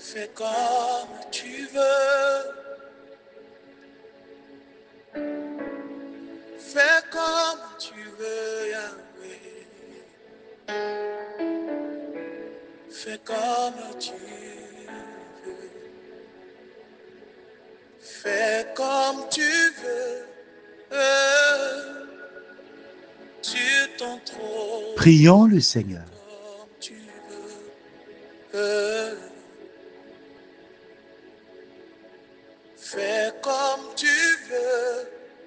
Fais comme tu veux. Fais comme tu veux, Yahweh. Fais comme tu veux. Fais comme tu veux. Sur ton trône. Prions le Seigneur. Comme tu veux. Fais comme tu veux.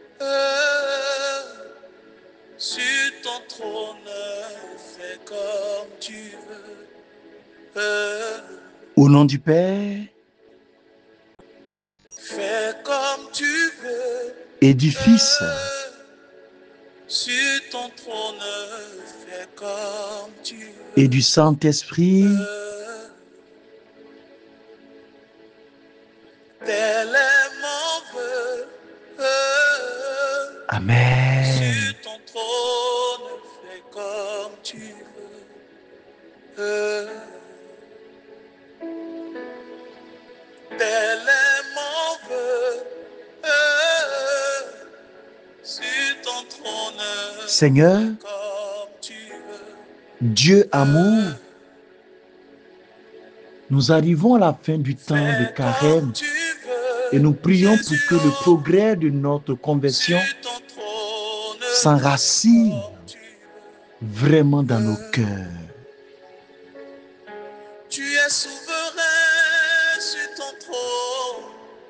Sur ton trône. Fais comme tu veux. Au nom du Père Fais comme tu veux. et du Fils Sur ton trône, fais comme tu veux. et du Saint-Esprit. Tel est mon vœu. Amen. Sur ton trône, fais comme tu veux. Tel est mon vœu. Sur ton trône, Seigneur, fais comme tu veux. Dieu amour, nous arrivons à la fin du temps de Fais carême comme tu veux. et nous prions pour Jésus, que le progrès de notre conversion sur ton trône, s'enracine comme tu veux. vraiment dans nos cœurs. Tu es souverain sur ton trône.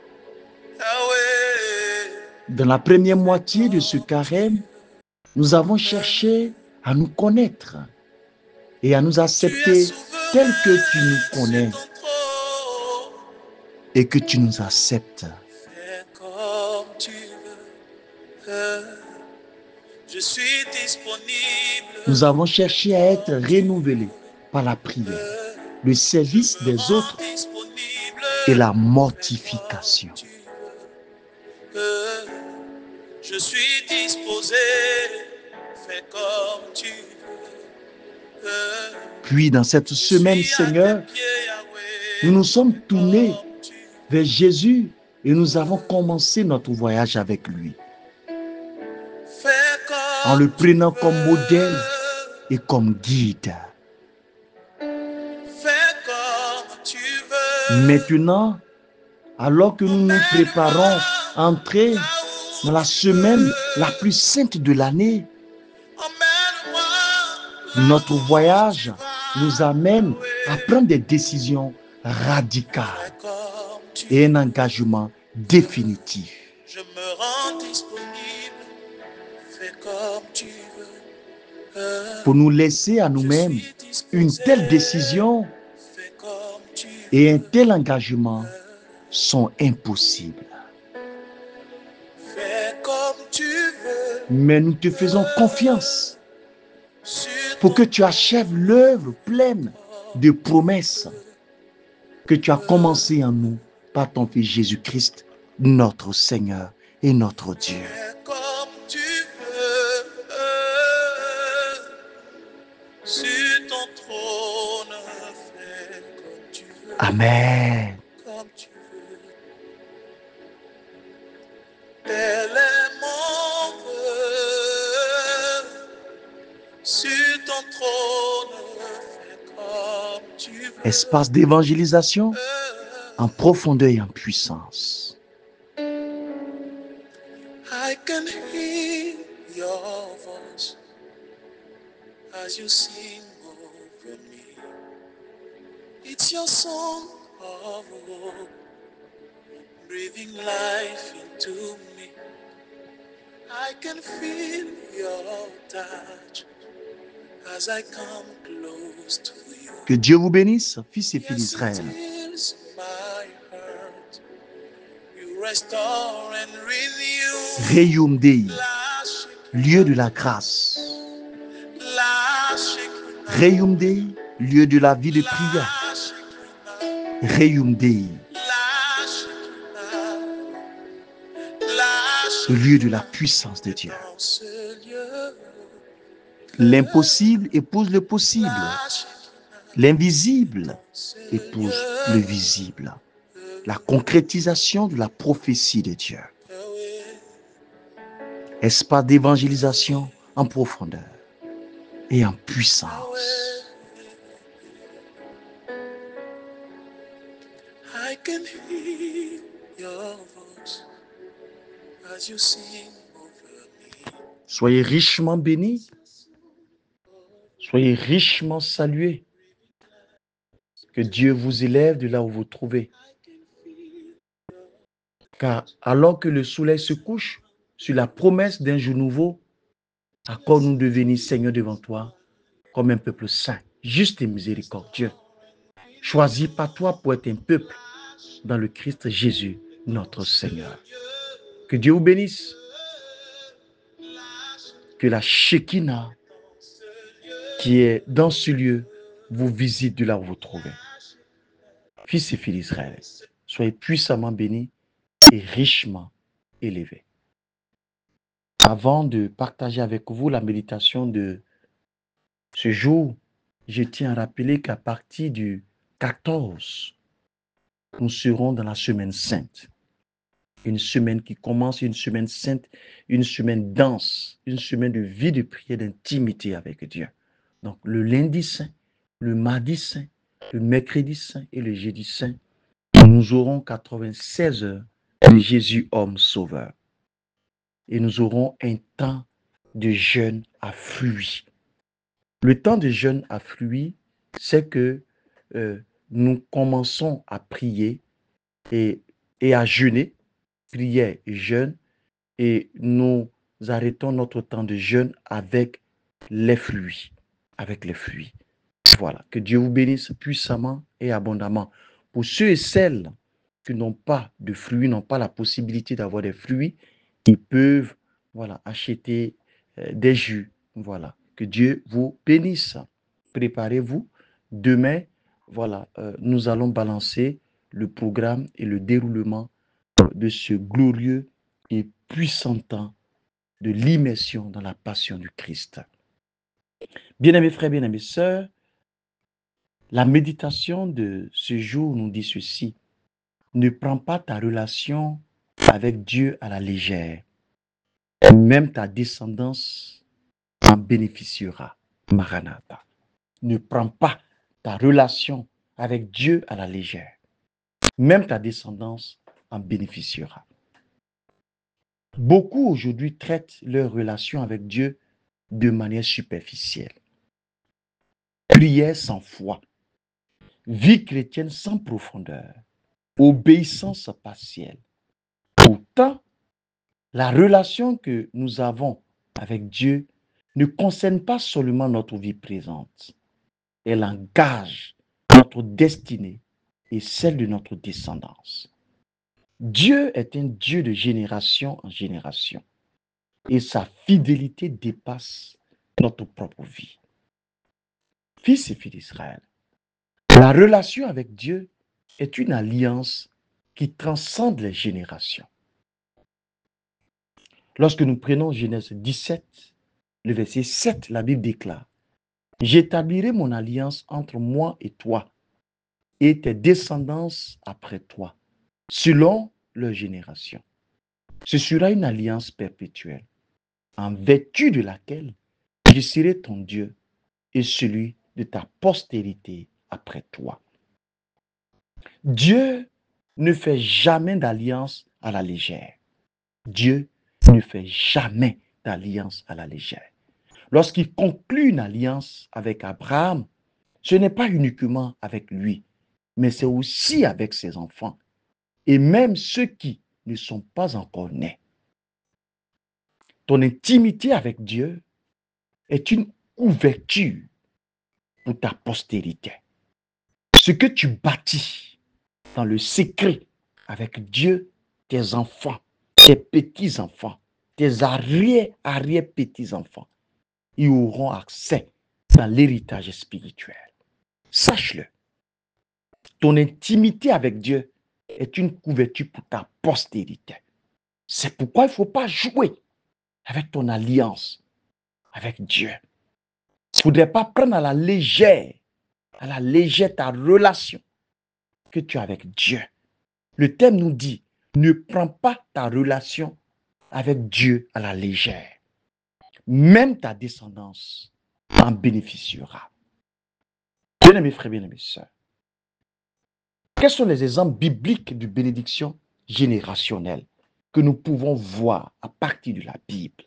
Yahweh. Dans la première moitié de ce carême, nous avons cherché à nous connaître et à nous Tu es accepter tel que tu nous souverain connais sur ton trône. et que tu nous acceptes. Fais comme tu veux. Je suis disponible. Nous avons cherché à être renouvelés par la prière, le service Je me des rends autres disponible. et la Fais mortification. comme tu veux. Je suis disposé. Fais comme tu veux. Puis dans cette Je semaine, suis à Seigneur, tes pieds, Yahweh. nous nous sommes Fais tournés comme tu vers Jésus et nous avons commencé notre voyage avec lui, fais en le comme tu prenant comme modèle veux. et comme guide. Fais comme tu veux. Maintenant, alors que nous nous préparons à entrer Là où dans la tu semaine la veux. plus sainte de l'année, Emmène-moi là notre où tu voyage nous vas. amène à Yahweh. prendre des décisions radicales Fais comme tu et un veux. engagement définitif Je me rends disponible. Fais comme tu veux. pour nous laisser à Je nous-mêmes suis une disposé. telle décision Fais comme tu et un veux. tel engagement sont impossibles. Fais comme tu veux. Mais nous te faisons confiance Sur pour que ton tu achèves l'œuvre pleine de promesses que tu as commencé en nous par ton Fils Jésus-Christ, notre Seigneur et notre Dieu. fais comme tu veux. Sur ton trône, fais comme tu veux. Amen. Comme tu veux. Tel est mon vœu. Sur ton trône, fais comme tu veux. Espace d'évangélisation en profondeur et en puissance. I can hear your voice as you sing over me. It's your song of hope, breathing life into me. I can feel your touch as I come close to you. Que Dieu vous bénisse, fils et filles Yes, it d'Israël. is my heart. You restore and renew. Reyum Dei, La Shekinah, lieu de la grâce. La Shekinah, Reyum Dei, lieu de la vie de prière. La Shekinah, Reyum Dei, La Shekinah, La le lieu de Shekinah. la puissance de Dieu. Dans ce lieu, L'impossible épouse le possible. La Shekinah, L'invisible épouse le visible. La concrétisation de la prophétie de Dieu. Espace d'évangélisation en profondeur et en puissance. I can hear your voice as you sing over me. Soyez richement bénis. Soyez richement salués. Que Dieu vous élève de là où vous trouvez. Car alors que le soleil se couche sur la promesse d'un jour nouveau, accorde-nous de venir, Seigneur, devant toi comme un peuple saint, juste et miséricordieux, choisi par toi pour être un peuple dans le Christ Jésus, notre Seigneur. Que Dieu vous bénisse. Que la Shekinah qui est dans ce lieu vous visite de là où vous trouvez. Fils et filles d'Israël, soyez puissamment bénis et richement élevés. Avant de partager avec vous la méditation de ce jour, je tiens à rappeler qu'à partir du 14, nous serons dans la semaine sainte. Une semaine qui commence, une semaine sainte, une semaine dense, une semaine de vie, de prière, d'intimité avec Dieu. Donc le lundi saint, le mardi saint, le mercredi saint et le jeudi saint, nous aurons 96 heures de Jésus homme sauveur. Et nous aurons un temps de jeûne à fruits. Le temps de jeûne à fruits, c'est que nous commençons à prier et à jeûner, prière et jeûne, et nous arrêtons notre temps de jeûne avec les fruits. Avec les fruits. Voilà, que Dieu vous bénisse puissamment et abondamment. Pour ceux et celles qui n'ont pas de fruits, n'ont pas la possibilité d'avoir des fruits, ils peuvent acheter des jus. Voilà, que Dieu vous bénisse. Préparez-vous. Demain, nous allons balancer le programme et le déroulement de ce glorieux et puissant temps de l'immersion dans la passion du Christ. Bien-aimés frères, bien-aimés sœurs, la méditation de ce jour nous dit ceci. Ne prends pas ta relation avec Dieu à la légère. Même ta descendance en bénéficiera. Maranatha. Ne prends pas ta relation avec Dieu à la légère. Même ta descendance en bénéficiera. Beaucoup aujourd'hui traitent leur relation avec Dieu de manière superficielle. Prière sans foi. Vie chrétienne sans profondeur. Obéissance partielle. Pourtant, la relation que nous avons avec Dieu ne concerne pas seulement notre vie présente. Elle engage notre destinée et celle de notre descendance. Dieu est un Dieu de génération en génération et sa fidélité dépasse notre propre vie. Fils et filles d'Israël, la relation avec Dieu est une alliance qui transcende les générations. Lorsque nous prenons Genèse 17, le verset 7, la Bible déclare « J'établirai mon alliance entre moi et toi et tes descendants après toi, selon leur génération. Ce sera une alliance perpétuelle, en vertu de laquelle je serai ton Dieu et celui de ta postérité après toi. » Dieu ne fait jamais d'alliance à la légère. Dieu ne fait jamais d'alliance à la légère. Lorsqu'il conclut une alliance avec Abraham, ce n'est pas uniquement avec lui, mais c'est aussi avec ses enfants et même ceux qui ne sont pas encore nés. Ton intimité avec Dieu est une ouverture pour ta postérité. Ce que tu bâtis dans le secret avec Dieu, tes enfants, tes petits-enfants, tes arrière-petits-enfants, ils auront accès dans l'héritage spirituel. Sache-le, ton intimité avec Dieu est une couverture pour ta postérité. C'est pourquoi il ne faut pas jouer avec ton alliance avec Dieu. Il ne faudrait pas prendre à la légère à la légère ta relation que tu as avec Dieu. Le thème nous dit, ne prends pas ta relation avec Dieu à la légère. Même ta descendance en bénéficiera. Bien-aimés frères, bien-aimés sœurs, quels sont les exemples bibliques de bénédiction générationnelle que nous pouvons voir à partir de la Bible?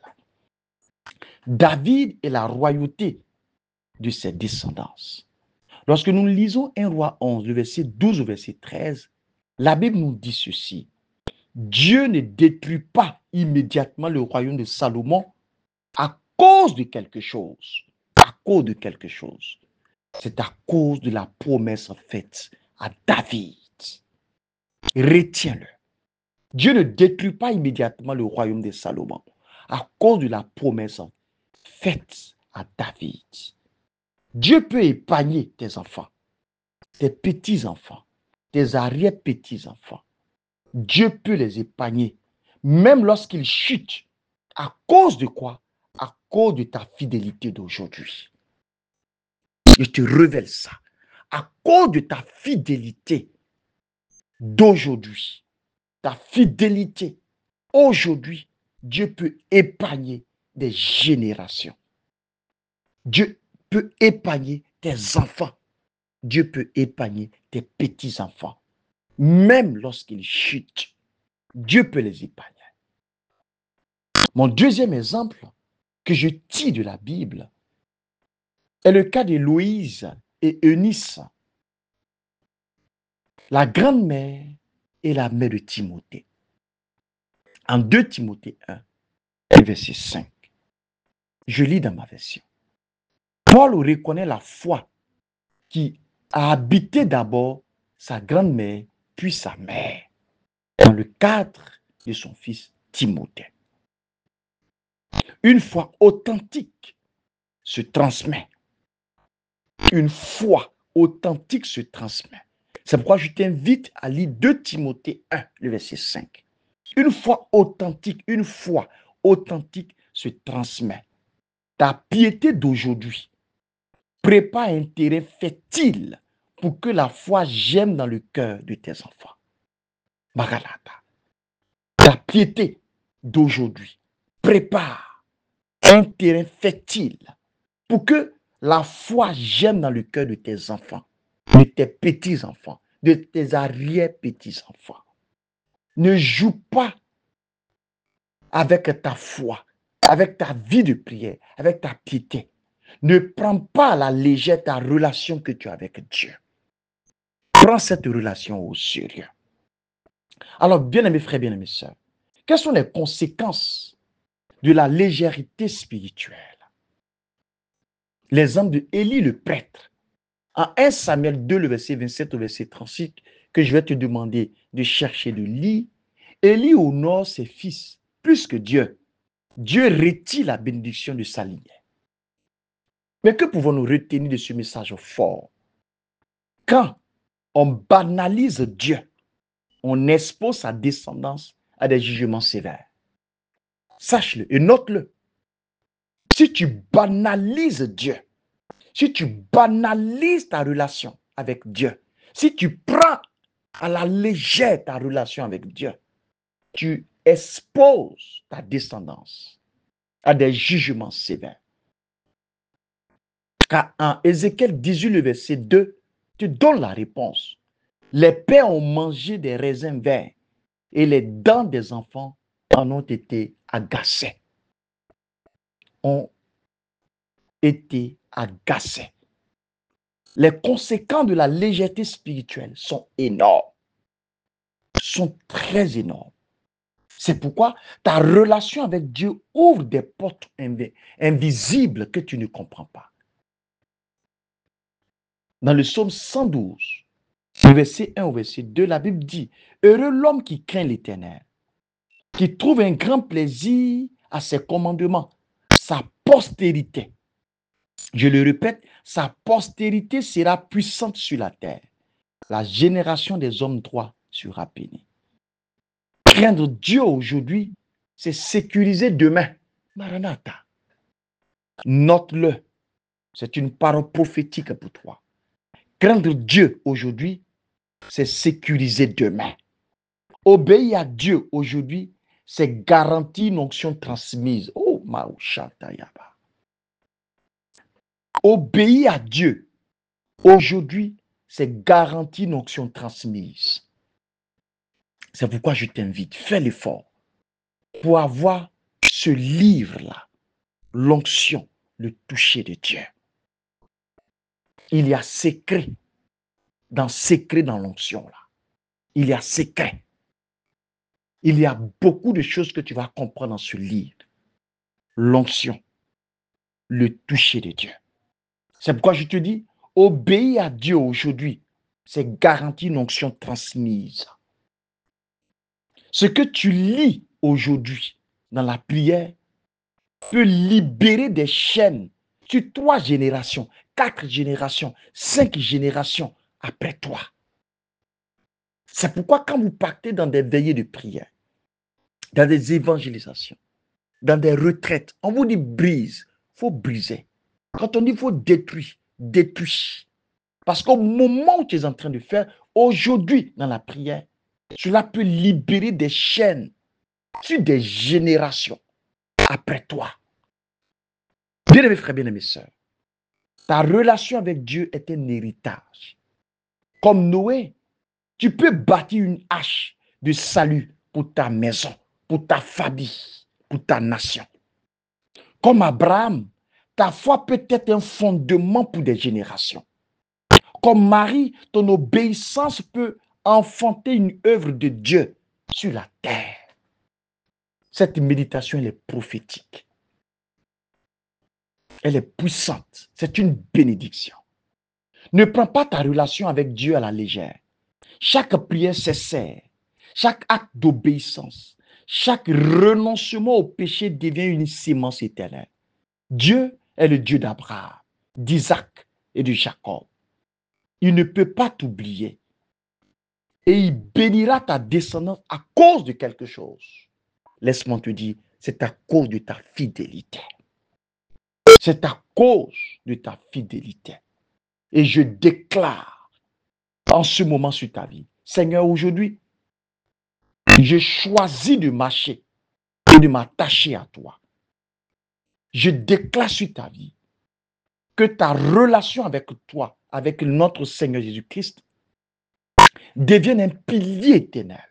David et la royauté de ses descendances. Lorsque nous lisons 1 Roi 11, le verset 12 au verset 13, la Bible nous dit ceci. Dieu ne détruit pas immédiatement le royaume de Salomon à cause de quelque chose. À cause de quelque chose. C'est à cause de la promesse faite à David. Retiens-le. Dieu ne détruit pas immédiatement le royaume de Salomon à cause de la promesse faite à David. Dieu peut épargner tes enfants, tes petits-enfants, tes arrière-petits-enfants. Dieu peut les épargner, même lorsqu'ils chutent. À cause de quoi? À cause de ta fidélité d'aujourd'hui. Je te révèle ça. À cause de ta fidélité d'aujourd'hui, ta fidélité aujourd'hui, Dieu peut épargner des générations. Dieu peut épargner tes enfants. Dieu peut épargner tes petits-enfants. Même lorsqu'ils chutent, Dieu peut les épargner. Mon deuxième exemple que je tire de la Bible est le cas de Loïse et Eunice, la grand-mère et la mère de Timothée. En 2 Timothée 1, verset 5, je lis dans ma version. Paul reconnaît la foi qui a habité d'abord sa grand-mère, puis sa mère, dans le cadre de son fils Timothée. Une foi authentique se transmet. Une foi authentique se transmet. C'est pourquoi je t'invite à lire 2 Timothée 1, le verset 5. Une foi authentique se transmet. Ta piété d'aujourd'hui prépare un terrain fertile pour que la foi germe dans le cœur de tes enfants. Magalata. Ta piété d'aujourd'hui prépare un terrain fertile pour que la foi germe dans le cœur de tes enfants, de tes petits-enfants, de tes arrière-petits-enfants. Ne joue pas avec ta foi, avec ta vie de prière, avec ta piété. Ne prends pas à la légère ta relation que tu as avec Dieu. Prends cette relation au sérieux. Alors, bien-aimés frères, bien-aimés sœurs, quelles sont les conséquences de la légèreté spirituelle? L'exemple de Élie le prêtre. En 1 Samuel 2, le verset 27 au verset 36, que je vais te demander de chercher de lire, Élie honore ses fils plus que Dieu. Dieu retire la bénédiction de sa lignée. Mais que pouvons-nous retenir de ce message fort? Quand on banalise Dieu, on expose sa descendance à des jugements sévères. Sache-le et note-le. Si tu banalises Dieu, si tu banalises ta relation avec Dieu, si tu prends à la légère ta relation avec Dieu, tu exposes ta descendance à des jugements sévères. Car en Ézéchiel 18, le verset 2, tu donnes la réponse. Les pères ont mangé des raisins verts et les dents des enfants en ont été agacées. Ont été agacées. Les conséquences de la légèreté spirituelle sont énormes, sont très énormes. C'est pourquoi ta relation avec Dieu ouvre des portes invisibles que tu ne comprends pas. Dans le psaume 112, le verset 1 au verset 2, la Bible dit, « Heureux l'homme qui craint l'Éternel, qui trouve un grand plaisir à ses commandements, sa postérité. » Je le répète, sa postérité sera puissante sur la terre. La génération des hommes droits sera bénie. Craindre Dieu aujourd'hui, c'est sécuriser demain. Maranatha. Note-le. C'est une parole prophétique pour toi. Craindre Dieu aujourd'hui, c'est sécuriser demain. Obéir à Dieu aujourd'hui, c'est garantir une onction transmise. Oh, Maouchatayaba. Obéir à Dieu aujourd'hui, c'est garantir une onction transmise. C'est pourquoi je t'invite, fais l'effort pour avoir ce livre-là, l'onction, le toucher de Dieu. Il y a secret dans l'onction là. Il y a secret. Il y a beaucoup de choses que tu vas comprendre dans ce livre. L'onction, le toucher de Dieu. C'est pourquoi je te dis, obéir à Dieu aujourd'hui, c'est garantir une onction transmise. Ce que tu lis aujourd'hui dans la prière peut libérer des chaînes sur 3 générations, 4 générations, 5 générations après toi. C'est pourquoi quand vous partez dans des veillées de prière, dans des évangélisations, dans des retraites, on vous dit brise, il faut briser. Quand on dit il faut détruire, détruis. Parce qu'au moment où tu es en train de faire, aujourd'hui dans la prière, cela peut libérer des chaînes sur des générations après toi. Bien-aimés frères, bien-aimés sœurs, ta relation avec Dieu est un héritage. Comme Noé, tu peux bâtir une hache de salut pour ta maison, pour ta famille, pour ta nation. Comme Abraham, ta foi peut être un fondement pour des générations. Comme Marie, ton obéissance peut enfanter une œuvre de Dieu sur la terre. Cette méditation, elle est prophétique. Elle est puissante. C'est une bénédiction. Ne prends pas ta relation avec Dieu à la légère. Chaque prière sincère, chaque acte d'obéissance, chaque renoncement au péché devient une sémence éternelle. Dieu est le Dieu d'Abraham, d'Isaac et de Jacob. Il ne peut pas t'oublier. Et il bénira ta descendance à cause de quelque chose. Laisse-moi te dire, c'est à cause de ta fidélité. C'est à cause de ta fidélité. Et je déclare en ce moment sur ta vie, Seigneur, aujourd'hui, je choisis de marcher et de m'attacher à toi. Je déclare sur ta vie que ta relation avec toi, avec notre Seigneur Jésus-Christ, devienne un pilier éternel.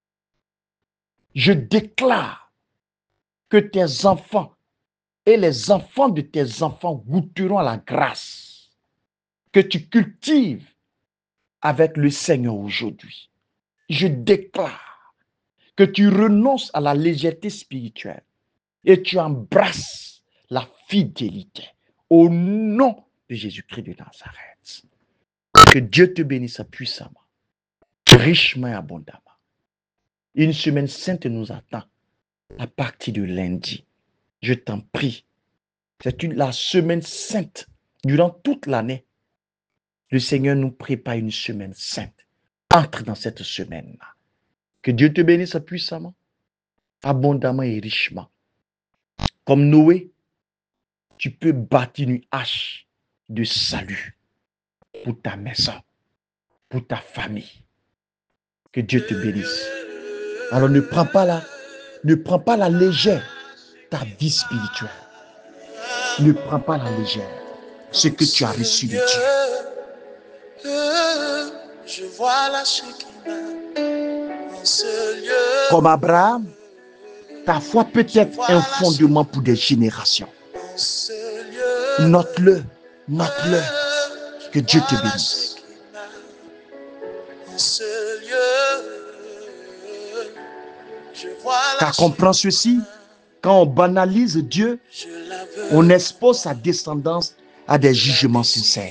Je déclare que tes enfants et les enfants de tes enfants goûteront à la grâce que tu cultives avec le Seigneur aujourd'hui. Je déclare que tu renonces à la légèreté spirituelle et tu embrasses la fidélité au nom de Jésus-Christ de Nazareth. Que Dieu te bénisse puissamment, richement et abondamment. Une semaine sainte nous attend à partir de lundi. Je t'en prie. C'est la semaine sainte. Durant toute l'année, le Seigneur nous prépare une semaine sainte. Entre dans cette semaine-là. Que Dieu te bénisse puissamment, abondamment et richement. Comme Noé, tu peux bâtir une hache de salut pour ta maison, pour ta famille. Que Dieu te bénisse. Alors ne prends pas la légère ta vie spirituelle. Ne prends pas la légère ce que tu as reçu de Dieu. Je vois la Shekinah en ce lieu. Comme Abraham, ta foi peut être un fondement pour des générations. Note-le, note-le. Que Dieu te bénisse. Car comprends ceci, quand on banalise Dieu, on expose sa descendance à des jugements sincères.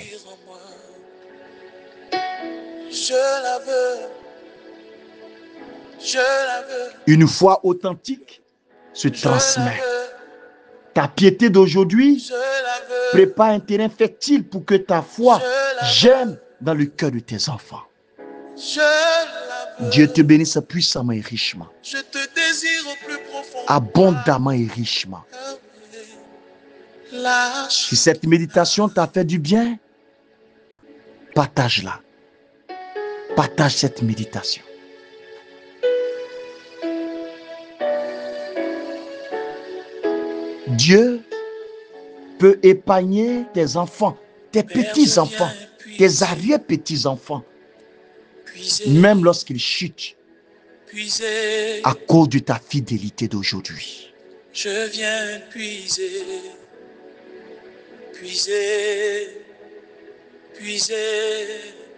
Une foi authentique se transmet. Ta piété d'aujourd'hui prépare un terrain fertile pour que ta foi germe dans le cœur de tes enfants. Dieu te bénisse puissamment et richement. Je te désire au plus profond. Abondamment et richement. Si cette méditation t'a fait du bien, Partage-la. Partage cette méditation. Dieu peut épargner tes enfants, tes petits-enfants, tes arrière-petits-enfants, même lorsqu'ils chutent à cause de ta fidélité d'aujourd'hui. Je viens puiser, puiser, puiser.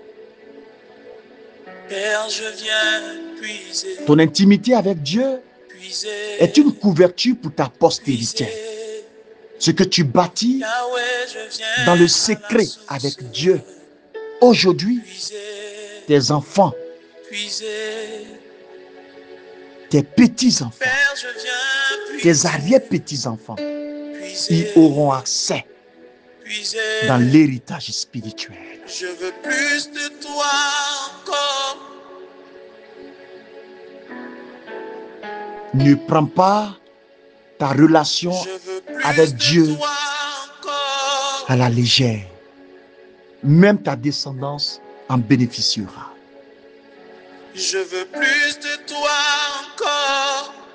Père, je viens puiser. Ton intimité avec Dieu est une couverture pour ta postérité. Ce que tu bâtis dans le secret avec Dieu, aujourd'hui, tes enfants, tes petits-enfants, tes arrière-petits-enfants, y auront accès dans l'héritage spirituel. Je veux plus de toi encore. Ne prends pas ta relation avec Dieu à la légère. Même ta descendance en bénéficiera. Je veux plus de toi encore.